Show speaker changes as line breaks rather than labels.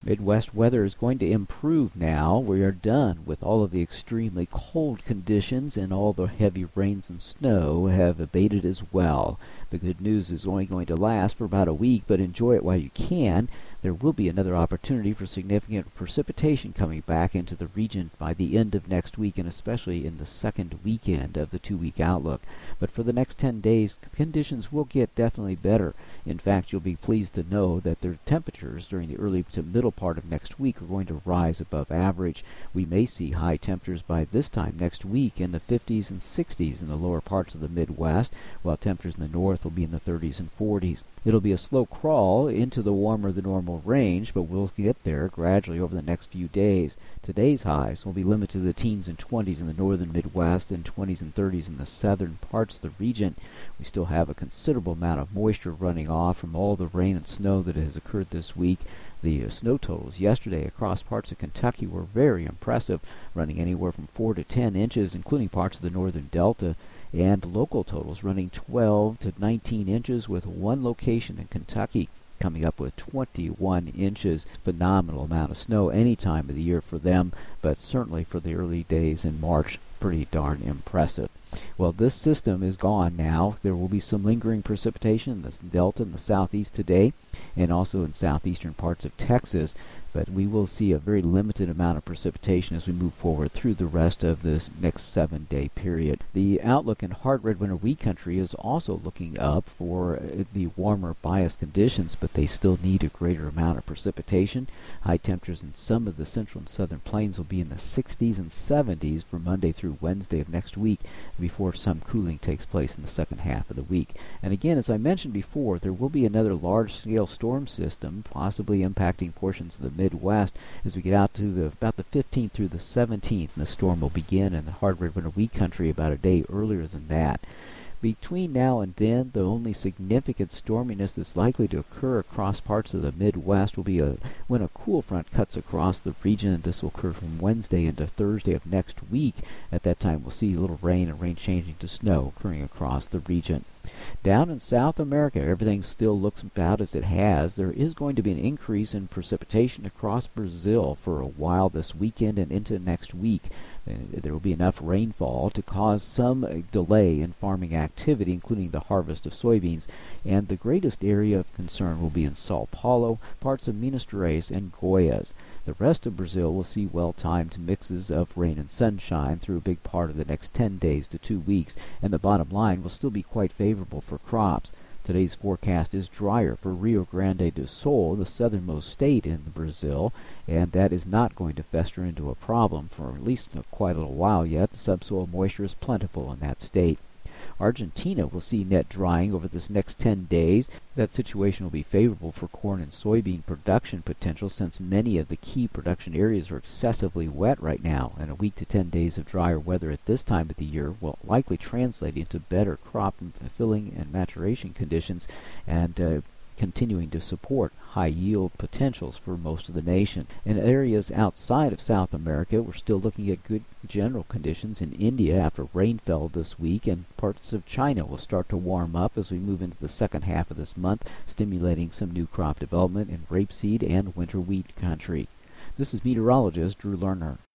Midwest weather is going to improve now. We are done with all of the extremely cold conditions, and all the heavy rains and snow have abated as well. The good news is only going to last for about a week, but enjoy it while you can. There will be another opportunity for significant precipitation coming back into the region by the end of next week, and especially in the second weekend of the 2-week outlook. But for the next 10 days, conditions will get definitely better. In fact, you'll be pleased to know that the temperatures during the early to middle part of next week are going to rise above average. We may see high temperatures by this time next week in the 50s and 60s in the lower parts of the Midwest, while temperatures in the north will be in the 30s and 40s. It'll be a slow crawl into the warmer than normal range, but we'll get there gradually over the next few days. Today's highs will be limited to the teens and 20s in the northern Midwest and 20s and 30s in the southern parts of the region. We still have a considerable amount of moisture running off from all the rain and snow that has occurred this week. The snow totals yesterday across parts of Kentucky were very impressive, running anywhere from 4 to 10 inches, including parts of the northern Delta, and local totals running 12 to 19 inches, with one location in Kentucky coming up with 21 inches. Phenomenal amount of snow any time of the year for them, but certainly for the early days in March, pretty darn impressive. Well, this system is gone now. There will be some lingering precipitation in the Delta and the southeast today, and also in southeastern parts of Texas, but we will see a very limited amount of precipitation as we move forward through the rest of this next 7-day period. The outlook in hard red winter wheat country is also looking up for the warmer bias conditions, but they still need a greater amount of precipitation. High temperatures in some of the central and southern plains will be in the 60s and 70s for Monday through Wednesday of next week, before some cooling takes place in the second half of the week. And again, as I mentioned before, there will be another large-scale storm system possibly impacting portions of the Midwest as we get out to about the 15th through the 17th. And the storm will begin in the hard red winter wheat country about a day earlier than that. Between now and then, the only significant storminess that's likely to occur across parts of the Midwest will be when a cool front cuts across the region. This will occur from Wednesday into Thursday of next week. At that time, we'll see a little rain and rain changing to snow occurring across the region. Down in South America, everything still looks about as it has. There is going to be an increase in precipitation across Brazil for a while this weekend and into next week. There will be enough rainfall to cause some delay in farming activity, including the harvest of soybeans, and the greatest area of concern will be in Sao Paulo, parts of Minas Gerais, and Goiás. The rest of Brazil will see well-timed mixes of rain and sunshine through a big part of the next 10 days to 2 weeks, and the bottom line will still be quite favorable for crops. Today's forecast is drier for Rio Grande do Sul, the southernmost state in Brazil, and that is not going to fester into a problem for at least quite a little while yet. The subsoil moisture is plentiful in that state. Argentina will see net drying over this next 10 days. That situation will be favorable for corn and soybean production potential, since many of the key production areas are excessively wet right now, and a week to 10 days of drier weather at this time of the year will likely translate into better crop filling and maturation conditions, and continuing to support high yield potentials for most of the nation. In areas outside of South America, we're still looking at good general conditions in India after rain fell this week, and parts of China will start to warm up as we move into the second half of this month, stimulating some new crop development in rapeseed and winter wheat country. This is meteorologist Drew Lerner.